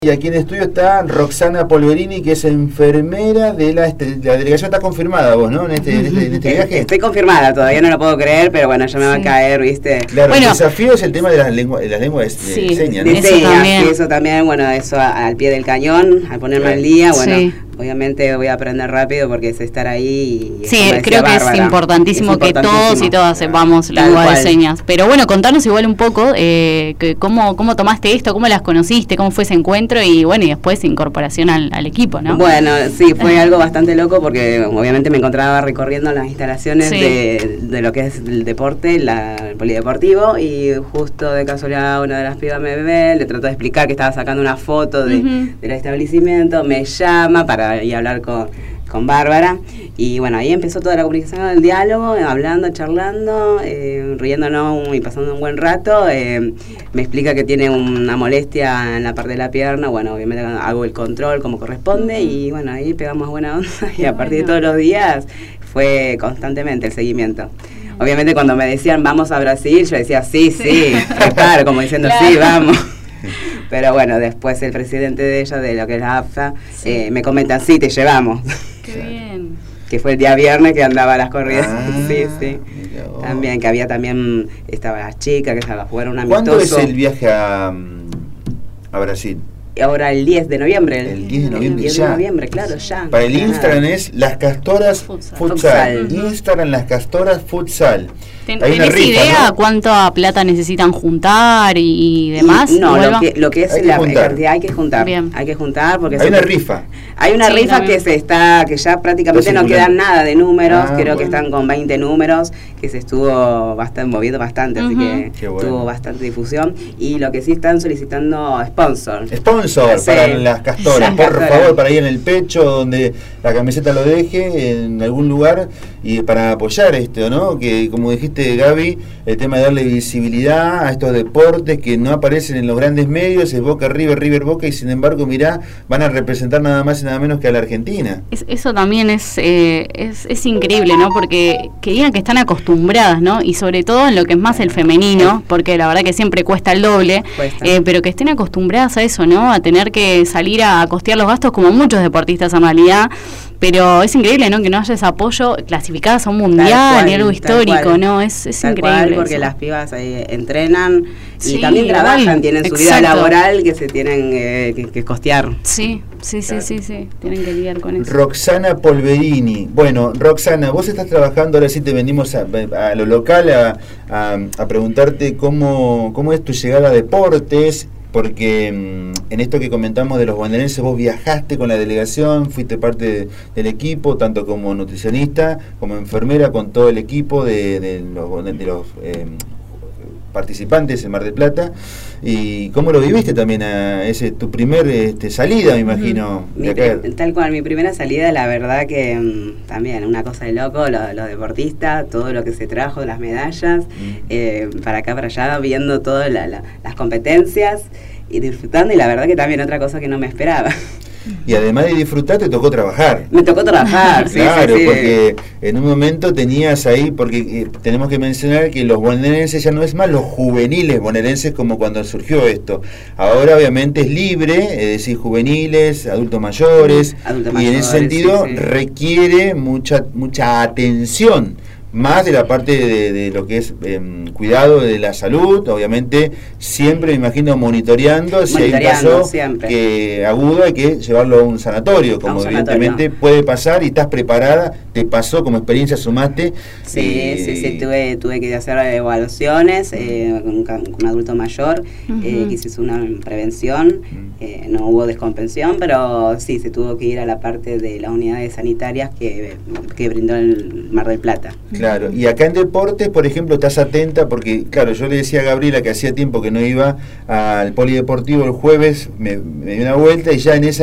Y aquí en el estudio está Roxana Polverini, que es enfermera de la delegación. Está confirmada vos, ¿no? En este viaje. Estoy confirmada, todavía no lo puedo creer, pero bueno, ya me va a caer, ¿viste? Claro, bueno, el desafío es el tema de las lenguas de señas, ¿no? De señas, eso también, bueno, eso al pie del cañón, al ponerme al día, bueno, obviamente voy a aprender rápido porque es estar ahí. Y creo que es importantísimo que todos y todas sepamos lengua de señas. Pero bueno, contanos igual un poco cómo tomaste esto, cómo las conociste, cómo fue ese encuentro y bueno, y después incorporación al equipo, ¿no? Bueno, sí, fue algo bastante loco porque obviamente me encontraba recorriendo las instalaciones de lo que es el deporte, el polideportivo, y justo de casualidad una de las pibas me ve, le trató de explicar que estaba sacando una foto del establecimiento, me llama para ir a hablar con Bárbara, y bueno, ahí empezó toda la comunicación, el diálogo, hablando, charlando, riéndonos y pasando un buen rato. Me explica que tiene una molestia en la parte de la pierna, bueno, obviamente hago el control como corresponde, y bueno, ahí pegamos buena onda, y a partir de todos los días fue constantemente el seguimiento. Obviamente cuando me decían vamos a Brasil, yo decía sí, claro, como diciendo sí, vamos. Pero bueno, después el presidente de ella, de lo que es la AFA, me comenta, sí, te llevamos. Qué bien. Que fue el día viernes que andaba a las corridas. Sí. También, que había también, estaba la chica que estaba a jugar un amistoso. ¿Cuándo es el viaje a Brasil? Ahora el 10 de noviembre. El 10 de noviembre, el 10 de noviembre, claro, ya. Para el Instagram es Las Castoras Futsal. Instagram Las Castoras Futsal. ¿Tenés idea, ¿no?, cuánta plata necesitan juntar y demás? No, lo que es la cantidad hay que juntar. Bien. Hay que juntar porque hay una rifa. Hay una rifa también que ya prácticamente no quedan nada de números, creo que están con 20 números, que se estuvo moviendo bastante, así que tuvo bastante difusión. Y lo que sí están solicitando sponsor para las Castoras, por favor, para ir en el pecho, donde la camiseta lo deje, en algún lugar, y para apoyar esto, ¿no? Que como dijiste, Gaby, el tema de darle visibilidad a estos deportes que no aparecen en los grandes medios, es Boca River, River Boca, y sin embargo, mirá, van a representar nada más y nada menos que a la Argentina. Eso también es increíble, ¿no? Porque que digan que están acostumbradas, ¿no? Y sobre todo en lo que es más el femenino, porque la verdad que siempre cuesta el doble, pero que estén acostumbradas a eso, ¿no? A tener que salir a costear los gastos como muchos deportistas en realidad. Pero es increíble, ¿no? Que no haya ese apoyo, clasificadas a un mundial y algo histórico, ¿no? Es increíble. Porque las pibas entrenan y también trabajan, tienen su vida laboral que se tienen que costear. Sí, tienen que lidiar con eso. Roxana Polverini. Bueno, Roxana, vos estás trabajando, ahora sí te venimos a lo local a preguntarte cómo es tu llegada a deportes. Porque en esto que comentamos de los bonaerenses, vos viajaste con la delegación, fuiste parte del equipo, tanto como nutricionista, como enfermera, con todo el equipo de los participantes en Mar del Plata. ¿Y cómo lo viviste también tu primer salida, me imagino? Tal cual, mi primera salida, la verdad que también una cosa de loco, los deportistas, todo lo que se trajo, las medallas, para acá, para allá, viendo todas las competencias y disfrutando, y la verdad que también otra cosa que no me esperaba. Y además de disfrutar, te tocó trabajar. Me tocó trabajar, claro, porque en un momento tenías ahí, porque tenemos que mencionar que los bonaerenses ya no es más los juveniles bonaerenses como cuando surgió esto. Ahora obviamente es libre, es decir, juveniles, adultos mayores, y en ese sentido requiere mucha atención. Más de la parte de lo que es cuidado de la salud, obviamente siempre me imagino monitoreando si hay un caso agudo, hay que llevarlo a un sanatorio, como evidentemente puede pasar, y estás preparada, te pasó como experiencia, sumaste. Sí, tuve que hacer evaluaciones con un adulto mayor, que se hizo una prevención, no hubo descompensión, pero sí, se tuvo que ir a la parte de las unidades sanitarias que brindó el Mar del Plata. Claro, y acá en deportes, por ejemplo, estás atenta, porque claro, yo le decía a Gabriela que hacía tiempo que no iba al polideportivo el jueves, me dio una vuelta y ya en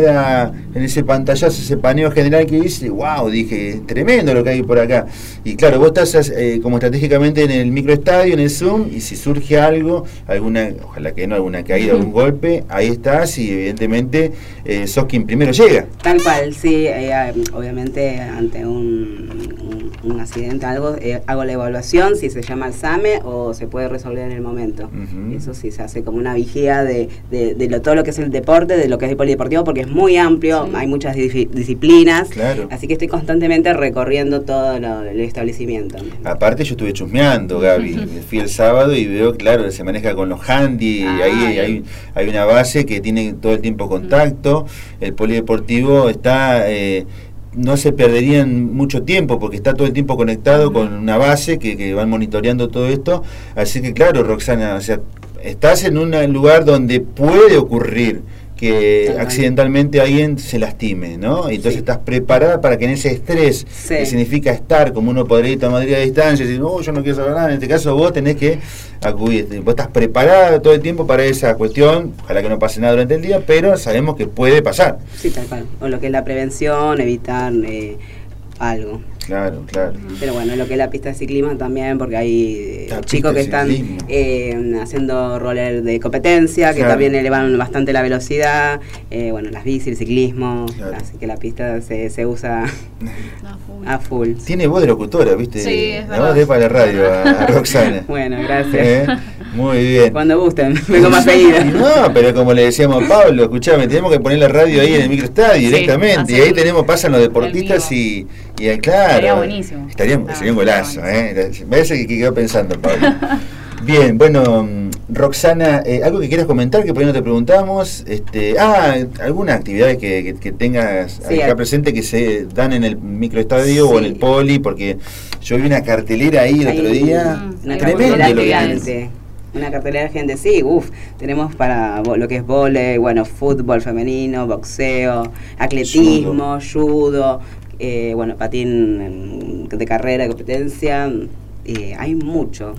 ese pantallazo, ese paneo general que hice, wow, dije, tremendo lo que hay por acá. Y claro, vos estás como estratégicamente en el microestadio, en el Zoom, y si surge algo, ojalá que no, alguna caída, algún golpe, ahí estás, y evidentemente sos quien primero llega. Tal cual, sí, obviamente ante un un accidente, algo, hago la evaluación, si se llama examen o se puede resolver en el momento. Eso sí, se hace como una vigía de todo lo que es el deporte, de lo que es el polideportivo, porque es muy amplio, hay muchas disciplinas, así que estoy constantemente recorriendo todo el establecimiento. Aparte yo estuve chusmeando, Gaby, fui el sábado y veo, claro, se maneja con los handy, y ahí hay una base que tiene todo el tiempo contacto, el polideportivo está... no se perderían mucho tiempo porque está todo el tiempo conectado con una base que van monitoreando todo esto, así que claro, Roxana, o sea, estás en un lugar donde puede ocurrir que accidentalmente alguien se lastime, ¿no? Entonces estás preparada para que en ese estrés, que significa estar, como uno podría ir a Madrid a distancia y decir, no, yo no quiero saber nada, en este caso vos tenés que acudir, vos estás preparada todo el tiempo para esa cuestión, ojalá que no pase nada durante el día, pero sabemos que puede pasar. Sí, tal cual, o lo que es la prevención, evitar algo. Claro, claro. Pero bueno, lo que es la pista de ciclismo también, porque hay chicos que están haciendo roller de competencia, que también elevan bastante la velocidad, bueno, las bicis, el ciclismo, así que la pista se usa a full. Tiene voz de locutora, ¿viste? Sí, es la voz de para la radio a Roxana. Bueno, gracias. Muy bien. Cuando gusten, vengo más seguido. No, pero como le decíamos a Pablo, escuchame, tenemos que poner la radio ahí en el microestadio directamente, y ahí pasan los deportistas y claro. Estaría buenísimo. Sería un golazo, Me parece que quedó pensando, Pablo. Bien, bueno, Roxana, algo que quieras comentar que por ahí no te preguntamos, alguna actividad que tengas acá presente que se dan en el microestadio o en el poli, porque yo vi una cartelera ahí el otro día, tremendo lo que haces. Una cartelera de gente, sí, tenemos para lo que es vóley, bueno, fútbol femenino, boxeo, atletismo, judo, bueno, patín de carrera, competencia, hay mucho,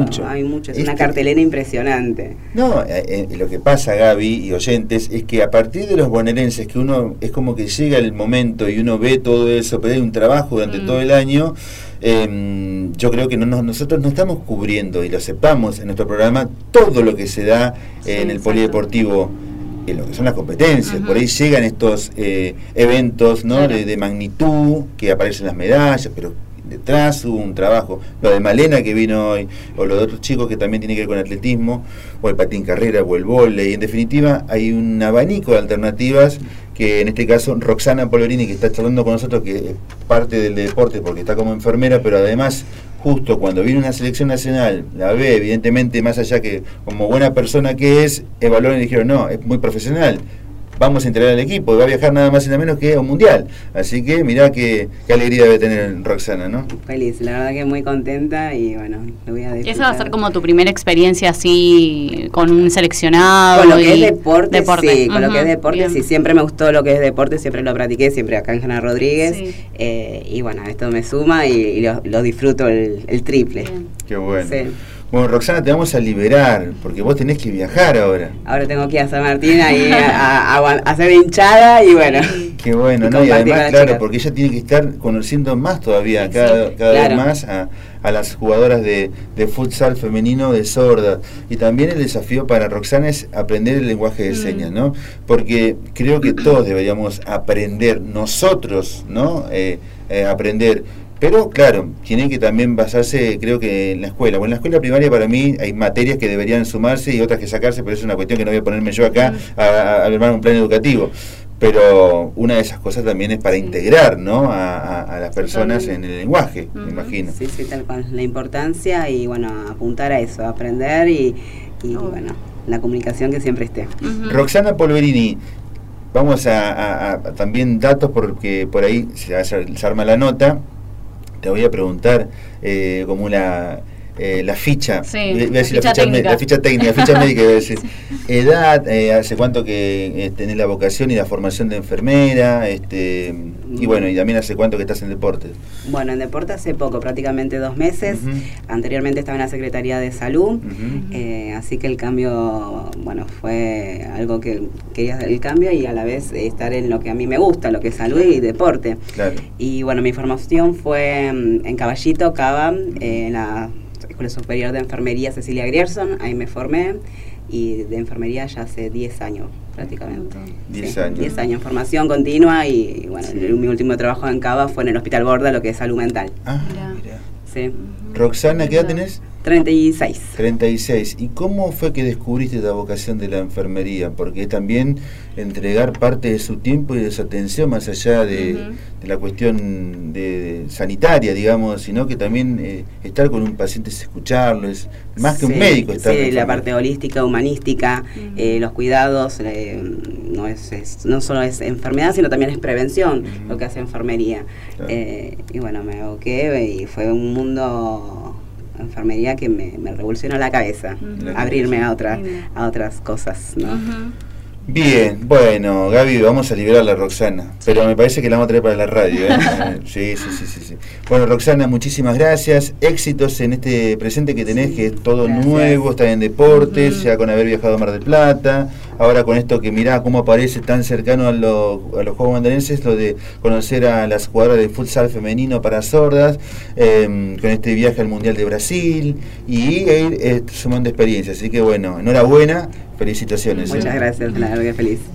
es una cartelera impresionante. No, lo que pasa, Gaby y oyentes, es que a partir de los bonaerenses, que uno, es como que llega el momento y uno ve todo eso, pero hay un trabajo durante todo el año, yo creo que nosotros no estamos cubriendo, y lo aceptamos en nuestro programa, todo lo que se da en el polideportivo, en lo que son las competencias. Por ahí llegan estos eventos, ¿no? De magnitud, que aparecen las medallas, pero detrás hubo un trabajo, lo de Malena que vino hoy, o lo de otros chicos que también tiene que ver con atletismo, o el patín carrera, o el vóley. En definitiva, hay un abanico de alternativas que en este caso Roxana Polverini, que está charlando con nosotros, que es parte del deporte porque está como enfermera, pero además justo cuando viene una selección nacional, la ve, evidentemente, más allá que como buena persona que es, evaluaron y dijeron, no, es muy profesional, vamos a integrar al equipo, y va a viajar nada más y nada menos que a un mundial. Así que mirá qué alegría debe tener Roxana, ¿no? Feliz, la verdad que muy contenta y bueno, lo voy a disfrutar. ¿Esa va a ser como tu primera experiencia así con un seleccionado? Con lo que es deporte. Sí, con lo que es deporte, sí, siempre me gustó lo que es deporte, siempre lo practiqué, siempre acá en General Rodríguez, y bueno, esto me suma y lo disfruto el triple. Bien. Qué bueno. Sí. Bueno, Roxana, te vamos a liberar, porque vos tenés que viajar ahora. Ahora tengo que ir a San Martín ahí a hacer hinchada y bueno. Qué bueno, ¿no? Y además, claro, porque ella tiene que estar conociendo más todavía, cada vez más a las jugadoras de futsal femenino de Sorda. Y también el desafío para Roxana es aprender el lenguaje de señas, ¿no? Porque creo que todos deberíamos aprender, nosotros, ¿no? Aprender. Pero claro, tienen que también basarse, creo que en la escuela. Bueno, en la escuela primaria para mí hay materias que deberían sumarse y otras que sacarse, pero es una cuestión que no voy a ponerme yo acá a armar un plan educativo. Pero una de esas cosas también es para integrar, ¿no? a las personas en el lenguaje, me imagino. Sí, tal cual. La importancia y bueno, apuntar a eso, aprender y bueno, la comunicación que siempre esté. Roxana Polverini, vamos a también datos porque por ahí se arma la nota. Te voy a preguntar como la ficha, voy a decir la ficha técnica, la ficha médica, voy a decir. Edad, hace cuánto que tenés la vocación y la formación de enfermera, y bueno, y también hace cuánto que estás en deportes. Bueno, en deporte hace poco, prácticamente 2 meses. Anteriormente estaba en la Secretaría de Salud, así que el cambio, bueno, fue algo que quería hacer el cambio y a la vez estar en lo que a mí me gusta, lo que es salud y deporte. Claro. Y bueno, mi formación fue en Caballito, Cava, en la Escuela Superior de Enfermería Cecilia Grierson, ahí me formé. y de enfermería ya hace 10 años prácticamente. 10 años. 10 años en formación continua y bueno, mi último trabajo en Cava fue en el Hospital Borda, lo que es salud mental. Mira. Sí. Roxana, ¿qué edad tenés? 36. 36. ¿Y cómo fue que descubriste la vocación de la enfermería? Porque es también entregar parte de su tiempo y de su atención más allá de la cuestión de sanitaria, digamos, sino que también estar con un paciente es escucharlo, es más que un médico estar. Sí, la parte holística, humanística, los cuidados, no solo es enfermedad, sino también es prevención lo que hace enfermería. Claro. Y bueno, me aboqué y fue un mundo... enfermería que me revolucionó la cabeza, abrirme a otras cosas, ¿no? Bien, bueno, Gaby, vamos a liberar a la Roxana, pero me parece que la vamos a traer para la radio, ¿eh? Sí. Bueno, Roxana, muchísimas gracias, éxitos en este presente que tenés, que es todo nuevo, está en deportes, ya con haber viajado a Mar del Plata, ahora con esto que mirá cómo aparece tan cercano a los Juegos Bonaerenses, lo de conocer a las jugadoras de futsal femenino para sordas, con este viaje al Mundial de Brasil, y ir sumando experiencias, así que bueno, enhorabuena, felicitaciones. Muchas gracias, la verdad que feliz.